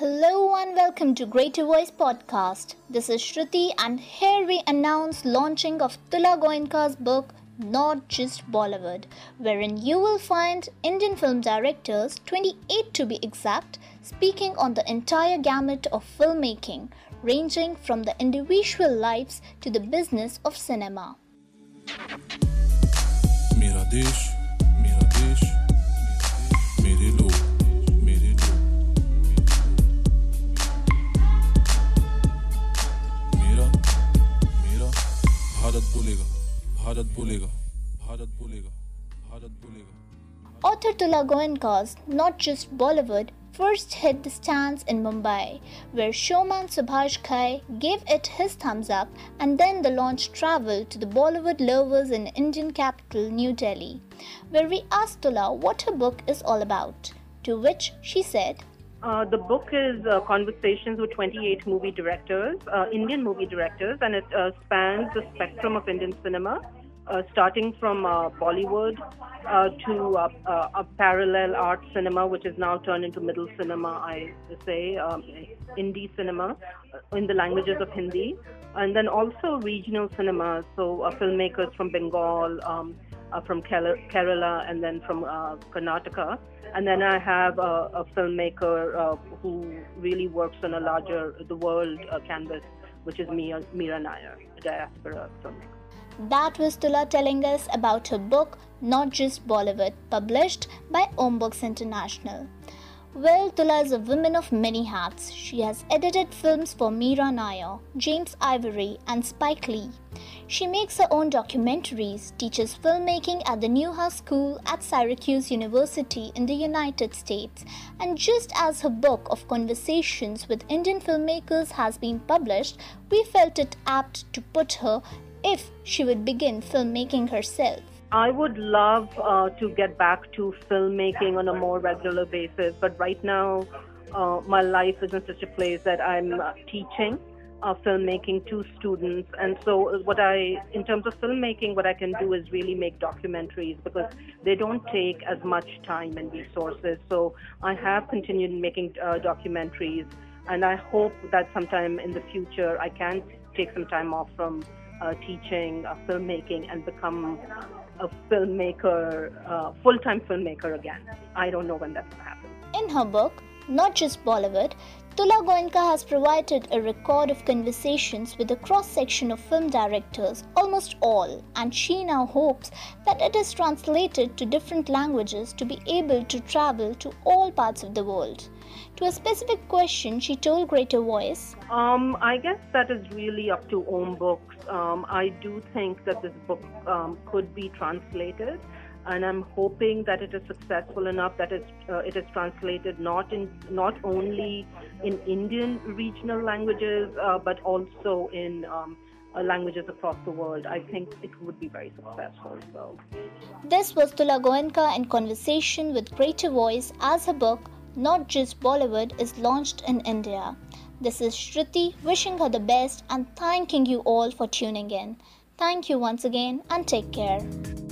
Hello and welcome to Greater Voice Podcast. This is Shruti and here we announce launching of Tula Goenka's book Not Just Bollywood, wherein you will find Indian film directors, 28 to be exact, speaking on the entire gamut of filmmaking, ranging from the individual lives to the business of cinema. मेरा देश मेरे लोग मेरा भारत बोलेगा Author Tula Goenka's Not Just Bollywood first hit the stands in Mumbai, where showman Subhash Ghai gave it his thumbs up, and then the launch traveled to the Bollywood lovers in Indian capital New Delhi, where we asked Tula what her book is all about, to which she said, The book is conversations with 28 movie directors, Indian movie directors, and it spans the spectrum of Indian cinema, starting from Bollywood to a parallel art cinema, which is now turned into middle cinema, I say, indie cinema in the languages of Hindi, and then also regional cinemas, so filmmakers from Bengal, from Kerala, and then from Karnataka. And then I have a filmmaker who really works on the world canvas, which is Meera Nair, a diaspora filmmaker. That was Tula telling us about her book Not Just Bollywood, published by Om Books International. Well, Tula is a woman of many hats. She has edited films for Meera Nair, James Ivory and Spike Lee. She makes her own documentaries, teaches filmmaking at the Newhouse School at Syracuse University in the United States, and just as her book of conversations with Indian filmmakers has been published, we felt it apt to put her if she would begin filmmaking herself. I would love to get back to filmmaking on a more regular basis, but right now my life is in such a place that I'm teaching filmmaking to students, and so in terms of filmmaking, what I can do is really make documentaries because they don't take as much time and resources. So I have continued making documentaries, and I hope that sometime in the future I can take some time off from teaching filmmaking and become a filmmaker, full-time filmmaker again. I don't know when that's going to happen. In her book, Not Just Bollywood, Tula Goenka has provided a record of conversations with a cross-section of film directors, almost all, and she now hopes that it is translated to different languages to be able to travel to all parts of the world. To a specific question, she told Greater Voice, I guess that is really up to Om Books. I do think that this book could be translated, and I'm hoping that it is successful enough that it is translated not only in Indian regional languages, but also in languages across the world. I think it would be very successful. So, this was Tula Goenka in conversation with Greater Voice as her book Not Just Bollywood is launched in India. This is Shruti wishing her the best and thanking you all for tuning in. Thank you once again and take care.